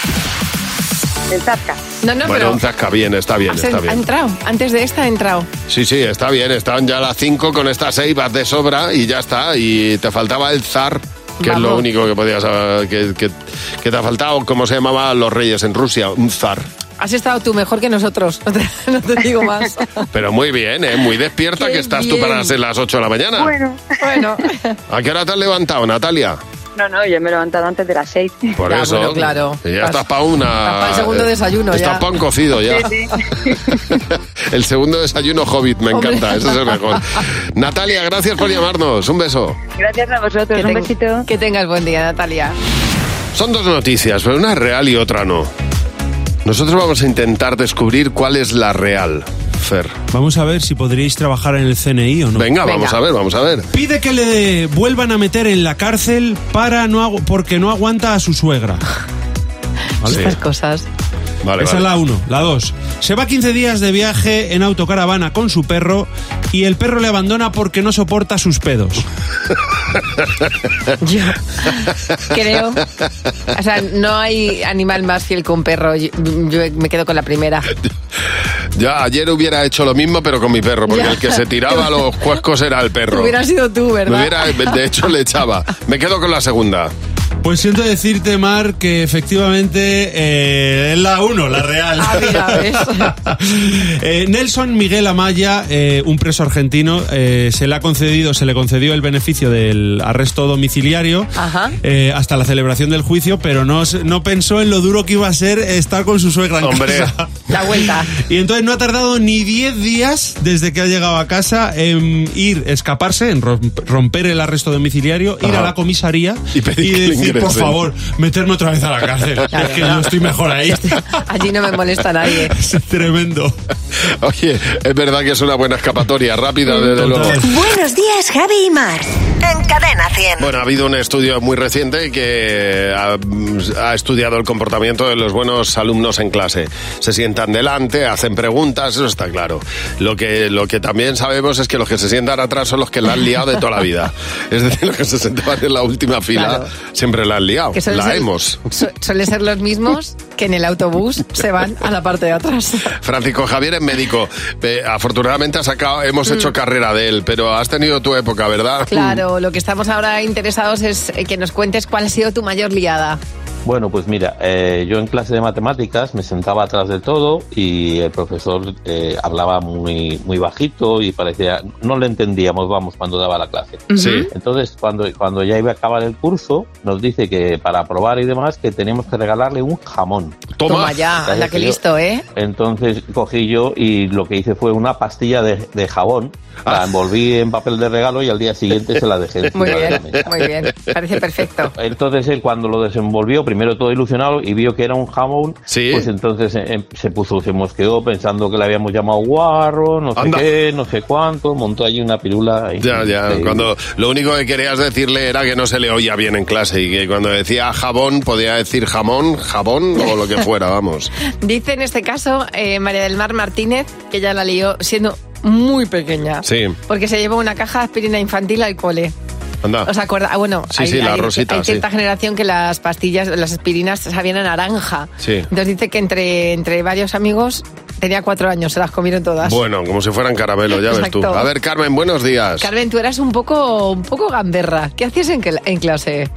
El Zasca. No, no, Bueno, pero un zasca, bien, está bien, has- está ha bien. entrado. Antes de esta ha entrado. Sí, sí, está bien, están ya las cinco, con estas seis vas de sobra y ya está. Y te faltaba el zar, que es lo Vamos. único que podías saber, que, que, que te ha faltado. ¿Cómo se llamaban los reyes en Rusia? Un zar. Has estado tú mejor que nosotros. No te, no te digo más. Pero muy bien, ¿eh? Muy despierta Qué que estás tú bien. para ser las ocho de la mañana. Bueno. Bueno. ¿A qué hora te has levantado, Natalia? No, no, yo me he levantado antes de las seis. Por Ya, eso. bueno, claro. que ya Estás- estás para una... estás para el segundo desayuno Estás ya. para un cocido ya. Sí, sí. El segundo desayuno hobbit, me Hombre. encanta, ese es el mejor. Natalia, gracias por llamarnos. Un beso. Gracias a vosotros, Que, un ten- besito. que tengas buen día, Natalia. Son dos noticias, pero una es real y otra no. Nosotros vamos a intentar descubrir cuál es la real, Fer. Vamos a ver si podríais trabajar en el C N I o no. Venga, vamos a ver, vamos a ver. Pide que le vuelvan a meter en la cárcel para no agu- porque no aguanta a su suegra. ¿Vale? Estas cosas. Vale, Esa vale. es la uno. La dos. Se va quince días de viaje en autocaravana con su perro y el perro le abandona porque no soporta sus pedos. Yo creo. O sea, no hay animal más fiel que un perro. Yo, yo me quedo con la primera. Ya, ayer hubiera hecho lo mismo, pero con mi perro, porque Ya. el que se tiraba a los cuescos era el perro. Hubiera sido tú, Me ¿verdad? hubiera, de hecho, le echaba. Me quedo con la segunda. Pues siento decirte, Mar, que efectivamente eh, es la uno, la real. Ah, mira, ¿ves? eh, Nelson Miguel Amaya, eh, un preso argentino, eh, se le ha concedido, se le concedió el beneficio del arresto domiciliario eh, hasta la celebración del juicio, pero no, no pensó en lo duro que iba a ser estar con su suegra en Hombre. casa. La vuelta. Y entonces no ha tardado ni diez días desde que ha llegado a casa en ir, escaparse, en romper el arresto domiciliario, ir Ajá. a la comisaría y, pedir y que decir, ingresen. por favor, meterme otra vez a la cárcel. Claro, es que no. yo estoy mejor ahí. Allí no me molesta nadie. Es tremendo. Oye, es verdad que es una buena escapatoria, rápida, desde luego. Buenos días, Javi y Mar. En Cadena cien. Bueno, ha habido un estudio muy reciente que ha, ha estudiado el comportamiento de los buenos alumnos en clase. Se sientan delante, hacen preguntas, eso está claro. Lo que, lo que también sabemos es que los que se sientan atrás son los que la han liado de toda la vida. Es decir, los que se sentaban en la última fila Claro. siempre la han liado. Que suelen La ser- hemos. Su- suelen ser los mismos que en el autobús se van a la parte de atrás. Francisco Javier es médico. Eh, afortunadamente ha sacado, hemos Mm. hecho carrera de él, pero has tenido tu época, ¿verdad? Claro, lo que estamos ahora interesados es eh, que nos cuentes cuál ha sido tu mayor liada. Bueno, pues mira, eh, yo en clase de matemáticas me sentaba atrás de todo y el profesor eh, hablaba muy muy bajito y parecía, no le entendíamos, vamos, cuando daba la clase. Sí. Entonces, cuando, cuando ya iba a acabar el curso, nos dice que para probar y demás, que teníamos que regalarle un jamón. Toma, ya, ¿Sabes? anda que Yo- listo, ¿eh? Entonces cogí yo y lo que hice fue una pastilla de, de jabón, la envolví en papel de regalo y al día siguiente se la dejé encima Muy de la bien, mesa. muy bien. Parece perfecto. Entonces él cuando lo desenvolvió, primero todo ilusionado y vio que era un jamón, pues entonces eh, se puso, se mosqueó pensando que le habíamos llamado guarro, no sé Anda. qué, no sé cuánto, montó allí una pirula. y- Ya, ya, y- cuando lo único que querías decirle era que no se le oía bien en clase y que cuando decía jabón podía decir jamón, jabón o lo que fuera, vamos. Dice en este caso eh, María del Mar Martínez que ella la lió siendo muy pequeña. Sí, Porque se llevó una caja de aspirina infantil al cole. anda. ¿Os acordáis? Ah, bueno, Sí, hay, sí, la hay- rosita, hay cierta sí. generación que las pastillas, las aspirinas sabían a naranja. Sí. Entonces dice que entre, entre varios amigos tenía cuatro años, se las comieron todas. Bueno, como si fueran caramelo, ya ves tú. Exacto. A ver, Carmen, buenos días. Carmen, tú eras un poco, un poco gamberra. ¿Qué hacías en, cl- en clase?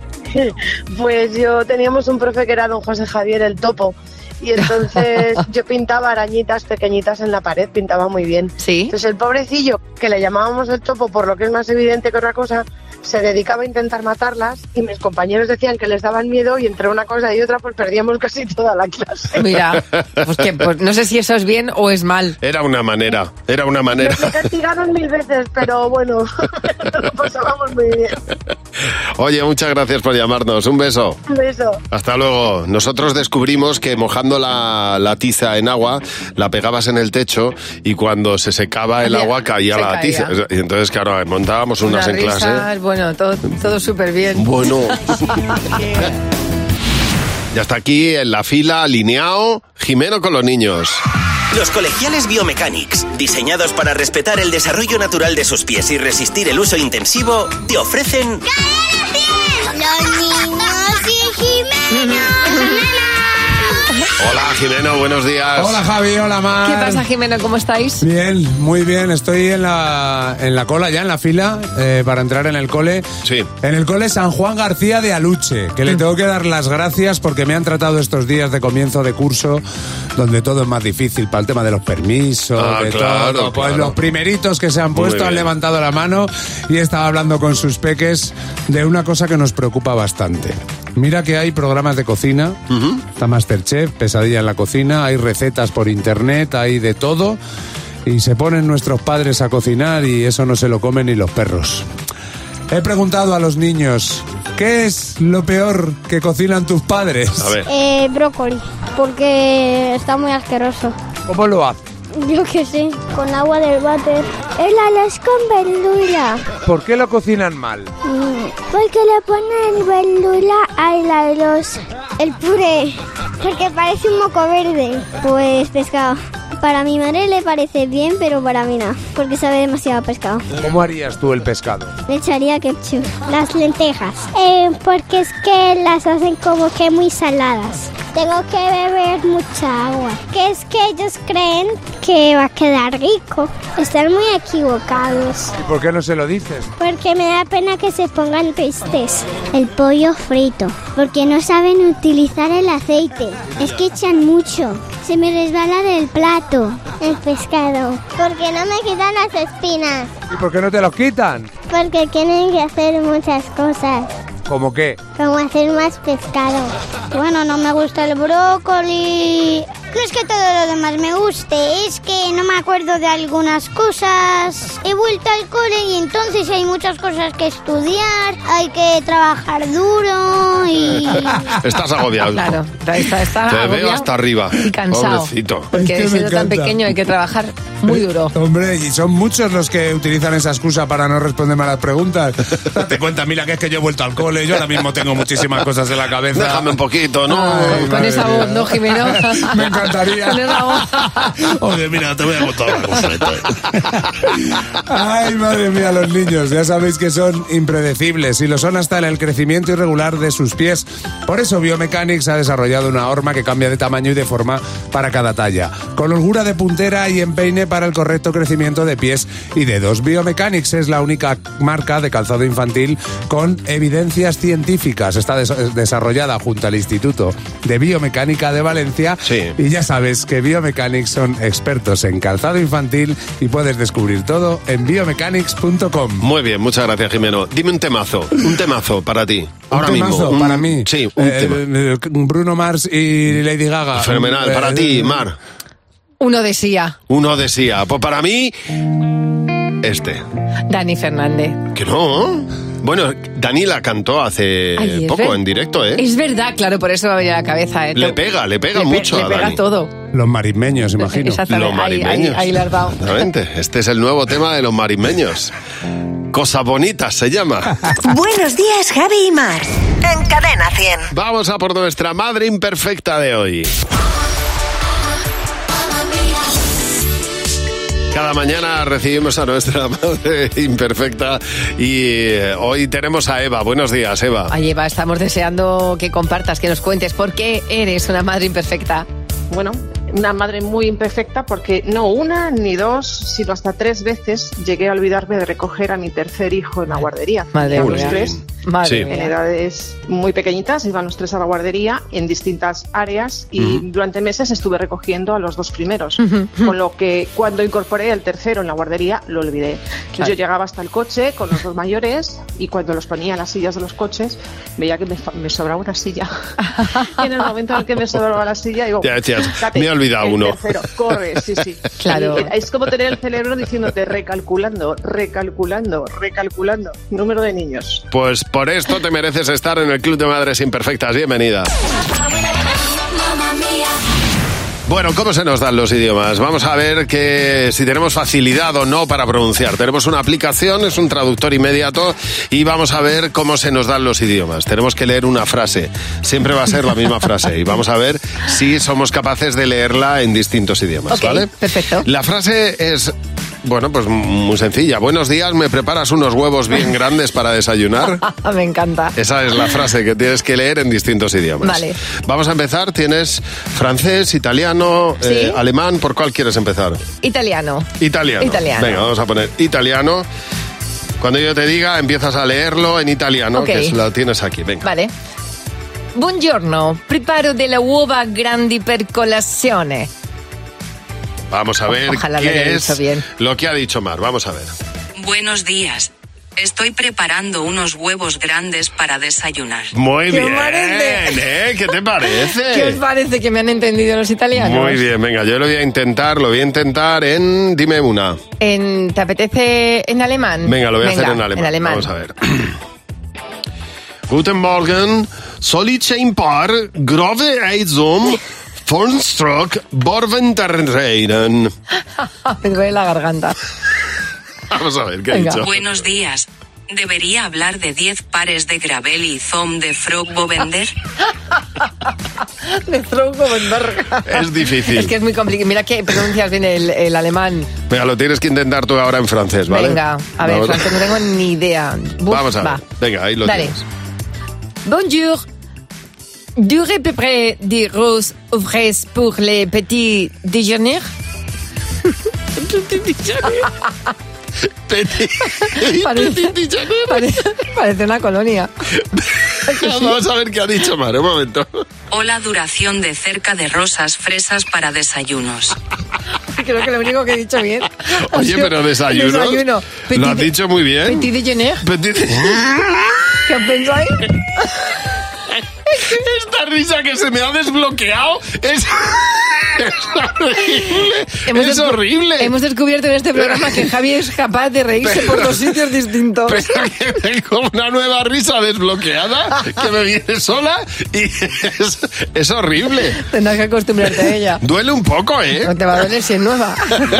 Pues yo teníamos un profe que era don José Javier el Topo. Y entonces yo pintaba arañitas pequeñitas en la pared, pintaba muy bien. Sí. Entonces el pobrecillo, que le llamábamos el Topo por lo que es más evidente que otra cosa, se dedicaba a intentar matarlas y mis compañeros decían que les daban miedo y entre una cosa y otra pues perdíamos casi toda la clase. Mira, pues que pues no sé si eso es bien o es mal. Era una manera, era una manera. Me castigaron mil veces, pero bueno, lo pasábamos muy bien. Oye, muchas gracias por llamarnos. Un beso. Un beso. Hasta luego. Nosotros descubrimos que mojando la, la tiza en agua, la pegabas en el techo y cuando se secaba el Ya, agua caía se la caía. tiza. Y entonces, claro, montábamos unas Unas en clase. risas, bueno, todo, todo súper bien. Bueno. Ya está aquí en la fila, alineado, Jimeno con los niños. Los colegiales Biomechanics, diseñados para respetar el desarrollo natural de sus pies y resistir el uso intensivo, te ofrecen... Los niños y Jimeno. Hola, Jimeno, buenos días. Hola, Javi, hola, Mar. ¿Qué pasa, Jimeno? ¿Cómo estáis? Bien, muy bien. Estoy en la, en la cola ya, en la fila, eh, para entrar en el cole. Sí. En el cole San Juan García de Aluche, que le tengo que dar las gracias porque me han tratado estos días de comienzo de curso, donde todo es más difícil para el tema de los permisos, Ah, de claro, todo. Pues claro. los primeritos que se han Muy puesto han bien. levantado la mano y estaba hablando con sus peques de una cosa que nos preocupa bastante. Mira que hay programas de cocina, está Masterchef, Pesadilla en la cocina, hay recetas por internet, hay de todo, y se ponen nuestros padres a cocinar y eso no se lo comen ni los perros. He preguntado a los niños, ¿qué es lo peor que cocinan tus padres? A ver. Eh, brócoli, porque está muy asqueroso. ¿Cómo lo haces? Yo qué sé, con agua del váter. El arroz con verdura. ¿Por qué lo cocinan mal? Mm, Porque le ponen verdura al arroz. El puré. Porque parece un moco verde. Pues pescado. Para mi madre le parece bien, pero para mí no. Porque sabe demasiado a pescado. ¿Cómo harías tú el pescado? Le echaría ketchup. Las lentejas. Eh, porque es que las hacen como que muy saladas. tengo que beber mucha agua. Que es que ellos creen que va a quedar rico. Están muy equivocados. ¿Y por qué no se lo dices? Porque me da pena que se pongan tristes. El pollo frito. Porque no saben utilizar el aceite. Es que echan mucho. Se me resbala del plato el pescado. Porque no me quitan las espinas. ¿Y por qué no te los quitan? Porque tienen que hacer muchas cosas. ¿Cómo qué? Como hacer más pescado. Bueno, no me gusta el brócoli. No es que todo lo demás me guste, es que no me acuerdo de algunas cosas. He vuelto al cole y entonces hay muchas cosas que estudiar, hay que trabajar duro y... Estás agobiado. Claro, está, está Te agobiado veo hasta arriba. y cansado. Pobrecito. Porque Es que siendo me tan encanta. pequeño hay que trabajar muy duro. Hombre, y son muchos los que utilizan esa excusa para no responderme a las preguntas. Date cuenta, mira, que es que yo he vuelto al cole, yo ahora mismo tengo muchísimas cosas en la cabeza. Déjame un poquito, ¿no? Ay, Con madre esa mía. voz, ¿no, Jimeno? Me encantaría. Con esa voz. Oye, mira, te voy a contar una cosa. Ay, madre mía, los niños, ya sabéis que son impredecibles y lo son hasta en el crecimiento irregular de sus pies. Por eso Biomechanics ha desarrollado una horma que cambia de tamaño y de forma para cada talla, con holgura de puntera y empeine para el correcto crecimiento de pies y dedos. Biomechanics es la única marca de calzado infantil con evidencias científicas. Está des- desarrollada junto al Instituto de Biomecánica de Valencia. Sí. Y ya sabes que Biomechanics son expertos en calzado infantil y puedes descubrir todo en biomechanics punto com. Muy bien, muchas gracias, Jimeno. Dime un temazo, un temazo para ti. Ahora un temazo mismo. Un- para mí. Sí, un Eh, tema. eh, Bruno Mars y Lady Gaga. Fenomenal. Eh, Para ti, Mar. Uno decía, Uno decía. Pues para mí, este. Dani Fernández. ¿Que no? Bueno, Dani la cantó hace Ay, es poco ver- en directo, ¿eh? Es verdad, claro, por eso me va a venir a la cabeza. ¿eh? Le pega, le pega Le pe- mucho le a pega Dani. todo. Los marismeños, imagino. Exactamente, Los ahí- marismeños. ahí- ahí le has dado. Exactamente. Este es el nuevo tema de los marismeños. Cosas bonitas se llama. Buenos días, Javi y Mar. En Cadena cien. Vamos a por nuestra madre imperfecta de hoy. Cada mañana recibimos a nuestra madre imperfecta y eh, hoy tenemos a Eva. Buenos días, Eva. Ay, Eva, estamos deseando que compartas, que nos cuentes por qué eres una madre imperfecta. Bueno, una madre muy imperfecta porque no una ni dos, sino hasta tres veces llegué a olvidarme de recoger a mi tercer hijo en la guardería. Madre Iban mía. los tres Madre Sí. en mía. edades muy pequeñitas, iban los tres a la guardería en distintas áreas y Ujú. durante meses estuve recogiendo a los dos primeros, Ujú. con lo que cuando incorporé el tercero en la guardería lo olvidé. Claro. Yo llegaba hasta el coche con los dos mayores y cuando los ponía en las sillas de los coches veía que me, fa- me sobraba una silla. Y en el momento en el que me sobraba la silla digo, Ya decías, "Date, me he olvidado el uno". tercero, corre, sí, sí. Claro. Y es como tener el cerebro diciéndote recalculando, recalculando, recalculando. Número de niños. Pues por esto te mereces estar en el Club de Madres Imperfectas. Bienvenida. Bueno, ¿cómo se nos dan los idiomas? Vamos a ver que si tenemos facilidad o no para pronunciar. Tenemos una aplicación, es un traductor inmediato y vamos a ver cómo se nos dan los idiomas. Tenemos que leer una frase. Siempre va a ser la misma frase y vamos a ver si somos capaces de leerla en distintos idiomas, Ok, ¿vale? perfecto. La frase es, bueno, pues muy sencilla. Buenos días, ¿me preparas unos huevos bien grandes para desayunar? Me encanta. Esa es la frase que tienes que leer en distintos idiomas. Vale. Vamos a empezar. Tienes francés, italiano, Sí. eh, alemán. ¿Por cuál quieres empezar? Italiano. Italiano. Italiano. Venga, vamos a poner italiano. Cuando yo te diga, empiezas a leerlo en italiano, Ok. que es- lo tienes aquí. Venga. Vale. Buongiorno, preparo delle uova grandi per colazione. Vamos a ver Ojalá lo haya qué dicho es bien. lo que ha dicho Mar. Vamos a ver. Buenos días. Estoy preparando unos huevos grandes para desayunar. Muy ¿Qué bien, parece? ¿eh? ¿Qué te parece? ¿Qué os parece que me han entendido los italianos? Muy bien, venga, yo lo voy a intentar, lo voy a intentar en... Dime una. En- ¿Te apetece en alemán? Venga, lo voy a Venga, hacer en alemán. En alemán. Vamos a ver. Guten Morgen, soll ich ein paar grove Eizum von Strock Borventerreinen? Me duele la garganta. Vamos a ver, ¿qué Venga. he dicho? Buenos días. ¿Debería hablar de diez pares de gravel y zom de frog bovender? De tronco en verga. Es difícil. Es que es muy complicado. Mira que pronuncias bien el, el alemán. Venga, lo tienes que intentar tú ahora en francés, ¿vale? Venga, a ver, Vamos, francés no tengo ni idea. Buf, Vamos a ver. va. Venga, ahí lo Dale. tienes. Bonjour. Du préparez des roses aux fraises pour les petits déjeuners? Petit Parece, parece, parece una colonia. Vamos a ver qué ha dicho Mar, un momento. O la duración de cerca de rosas fresas para desayunos. Creo que lo único que he dicho bien. Oye, pero desayunos. Desayuno. Petit, lo has dicho muy bien. Petit déjeuner. Petit... ¿Qué os pensáis? Esta risa que se me ha desbloqueado es, es horrible. Hemos es descu- horrible. Hemos descubierto en este programa que Javi es capaz de reírse Pero- por dos sitios distintos. Pero que tengo una nueva risa desbloqueada que me viene sola y es, es horrible. Tendrás que acostumbrarte a ella. Duele un poco, ¿eh? No te va a doler si es nueva.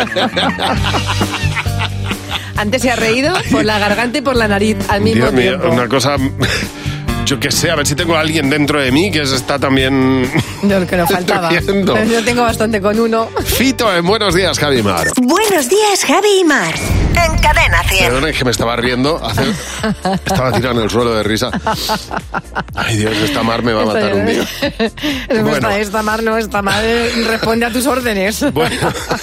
Antes se ha reído por la garganta y por la nariz al mismo Dios mío, tiempo. una cosa... Yo qué sé, a ver si tengo a alguien dentro de mí que se está también... Lo que nos faltaba. riendo. Yo tengo bastante con uno. Fito, en Buenos Días, Javi y Mar. Buenos días, Javi y Mar. En Cadena cien. Perdona, es que me estaba riendo. Hace... Estaba tirado en el suelo de risa. Ay, Dios, esta Mar me va a matar un día. Bueno. Bueno. Esta, esta Mar no, esta Mar responde a tus órdenes. Bueno,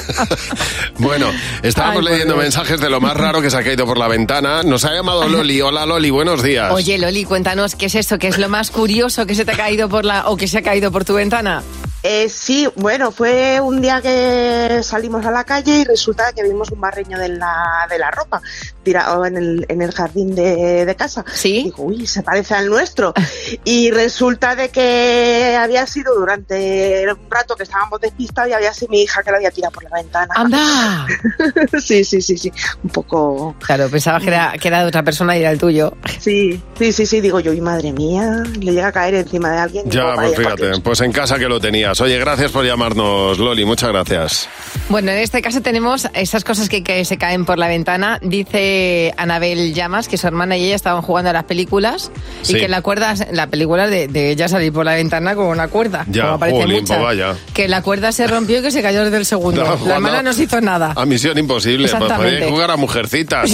bueno estábamos Ay, por leyendo Dios. mensajes de lo más raro que se ha caído por la ventana. Nos ha llamado Loli. Hola, Loli, buenos días. Oye, Loli, cuéntanos qué es eso, qué es lo más curioso que se te ha caído por la o que se ha caído por tu ventana. Eh, sí, bueno, fue un día que salimos a la calle y resulta que vimos un barreño de la, de la ropa tirado en el, en el jardín de, de casa. Sí. Digo, uy, se parece al nuestro. Y resulta de que había sido durante un rato que estábamos despistados y había sido mi hija que lo había tirado por la ventana. ¡Anda! Sí, sí, sí, sí. Un poco... Claro, pensabas que era, que era de otra persona y era el tuyo. Sí, sí, sí, sí. Digo yo, y madre mía, le llega a caer encima de alguien. Ya, Digo, pues vaya, por fíjate, Dios. pues en casa que lo tenías. Oye, gracias por llamarnos, Loli, muchas gracias. Bueno, en este caso tenemos esas cosas que, que se caen por la ventana. Dice Anabel Llamas que su hermana y ella estaban jugando a las películas Sí. y que la cuerda, la película de, de ella salir por la ventana con una cuerda. Ya, como aparece jolín, muchas. pues vaya. Que la cuerda se rompió y que se cayó desde el segundo. No, la hermana no se hizo nada. A Misión Imposible, pues Exactamente. podéis jugar a Mujercitas.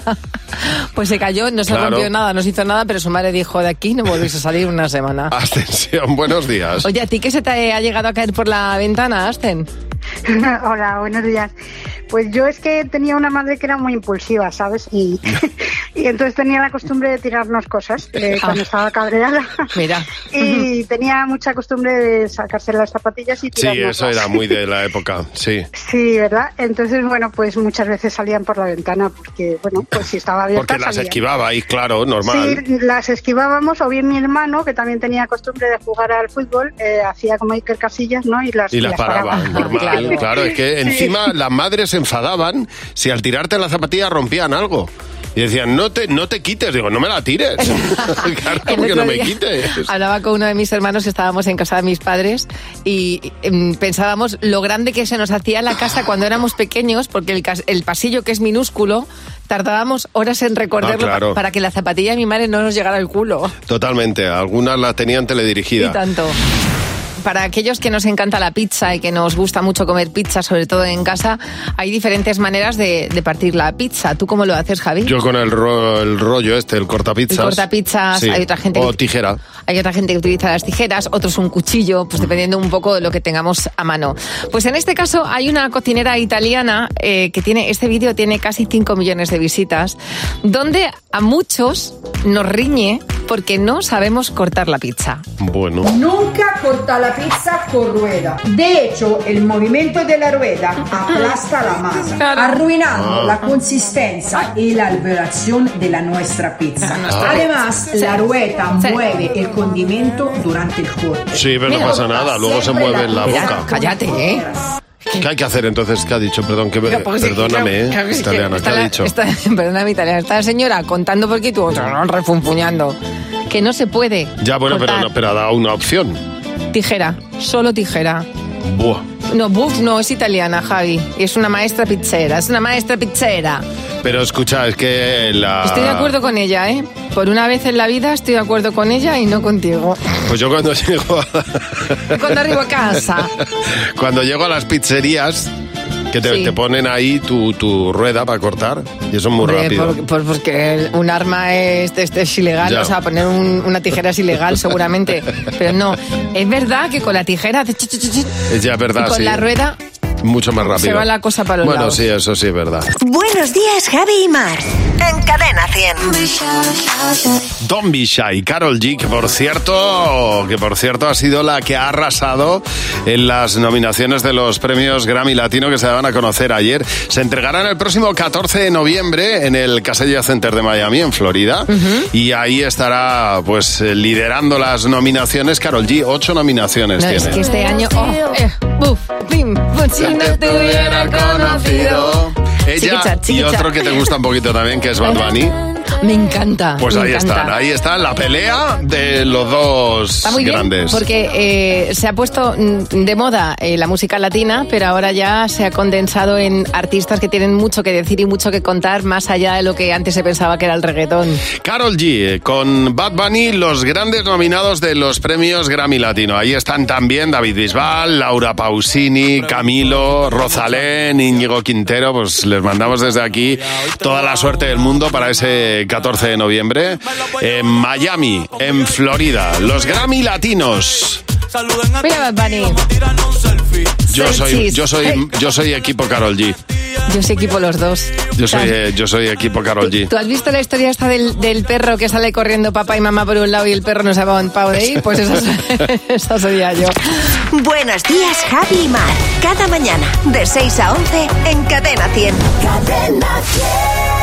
Pues se cayó, no se Claro. rompió nada, no se hizo nada, pero su madre dijo, de aquí no volvéis a salir una semana. Ascensión, buenos días. Oye, ¿a ti qué se te ha llegado a caer por la ventana, Asten? Hola, buenos días. Pues yo es que tenía una madre que era muy impulsiva, ¿sabes? Y, y entonces tenía la costumbre de tirarnos cosas eh, cuando estaba cabreada. Mira. Y tenía mucha costumbre de sacarse las zapatillas y Sí, tirarnos. eso era muy de la época, sí. Sí, ¿verdad? Entonces, bueno, pues muchas veces salían por la ventana porque, bueno, pues si estaba abierta Porque las salían. esquivabais, claro, normal. Sí, las esquivábamos, o bien mi hermano, que también tenía costumbre de jugar al fútbol, eh, hacía como Iker Casillas, ¿no? Y las, Y las paraban, normal. Claro. Claro, es que Sí. encima las madres se enfadaban si al tirarte la zapatilla rompían algo. Y decían, no te, no te quites. Digo, no me la tires. Claro, El como que otro no me día quites. Hablaba con uno de mis hermanos que estábamos en casa de mis padres y em, pensábamos lo grande que se nos hacía la casa cuando éramos pequeños, porque el, cas- el pasillo, que es minúsculo, tardábamos horas en recorrerlo Ah, claro. pa- para que la zapatilla de mi madre no nos llegara al culo. Totalmente, algunas la tenían teledirigida. Y tanto. Para aquellos que nos encanta la pizza y que nos gusta mucho comer pizza, sobre todo en casa, hay diferentes maneras de, de partir la pizza. ¿Tú cómo lo haces, Javi? Yo con el, ro- el rollo este, el cortapizzas. El cortapizzas, Sí. hay otra gente O que- tijera. Hay otra gente que utiliza las tijeras, otros un cuchillo, pues dependiendo un poco de lo que tengamos a mano. Pues en este caso hay una cocinera italiana eh, que tiene, este vídeo tiene casi cinco millones de visitas, donde a muchos nos riñe porque no sabemos cortar la pizza. Bueno. Nunca corta la pizza con rueda. De hecho, el movimiento de la rueda aplasta la masa, arruinando Ah. la consistencia y la alberación de la nuestra pizza. nuestra Además, pizza. la rueda Sí. mueve el condimento durante el corte. Sí, pero no Mira, pasa nada, luego se siempre mueve en la pizza. boca. Cállate, ¿eh? ¿Qué hay que hacer entonces? ¿Qué ha dicho? Perdón, que me- Claro, porque sí, perdóname, claro, ¿eh? claro, es que Italiana, ¿qué está ha la- dicho? está- perdóname, italiana. Está la señora contando por qué tú otro refunfuñando. Que no se puede. Ya, bueno, pero, cortar. no, pero ha dado una opción. Tijera, solo tijera. Buah. No, buf, no, es italiana, Javi. Es una maestra pizzera, es una maestra pizzera. Pero escucha, es que la... Estoy de acuerdo con ella, ¿eh? Por una vez en la vida estoy de acuerdo con ella y no contigo. Pues yo cuando llego a... Cuando arribo a casa. Cuando llego a las pizzerías, Que te, Sí. te ponen ahí tu, tu rueda para cortar y eso es muy Hombre, rápido. por- por- porque un arma es, es, es ilegal, Ya. o sea, poner un- una tijera es ilegal seguramente, pero no. Es verdad que con la tijera hace chi, chi, chi, chi, Es ya verdad, y con sí. la rueda Mucho más rápido. se va la cosa para los Bueno, lados. sí, eso sí es verdad. Buenos días, Javi y Mar. En Cadena cien. Don't Be Shy, Karol G, que por cierto, que por cierto ha sido la que ha arrasado en las nominaciones de los premios Grammy Latino que se van a conocer ayer. Se entregarán el próximo catorce de noviembre en el Casella Center de Miami, en Florida, y ahí estará pues eh, liderando las nominaciones Karol G. Ocho nominaciones No, tiene. es que este año... Oh, eh, buf, pim, pum, si no te hubiera conocido. Ella Chiquicha, y chiquicha. otro que te gusta un poquito también, que es Bad Bunny. Me encanta. Pues me ahí encanta. están, ahí está la pelea de los dos Está muy bien, grandes. porque eh, se ha puesto mm, de moda eh, la música latina, pero ahora ya se ha condensado en artistas que tienen mucho que decir y mucho que contar, más allá de lo que antes se pensaba que era el reggaetón. Karol G, eh, con Bad Bunny, los grandes nominados de los premios Grammy Latino. Ahí están también David Bisbal, Laura Pausini, Camilo, Rosalén, Íñigo Quintero. Pues les mandamos desde aquí toda la suerte del mundo para ese catorce de noviembre en Miami, en Florida. Los Grammy Latinos. Mira Bad Bunny. Yo soy, Selfies. yo soy, yo soy equipo Karol G. Yo soy equipo los dos. Yo soy, eh, yo soy equipo Karol G. ¿Tú has visto la historia esta del, del perro que sale corriendo papá y mamá por un lado y el perro no sabe a dónde de ir? Pues esa, esa sería yo. Buenos días, Javi y Mar. Cada mañana, de seis a once, en Cadena cien. Cadena cien.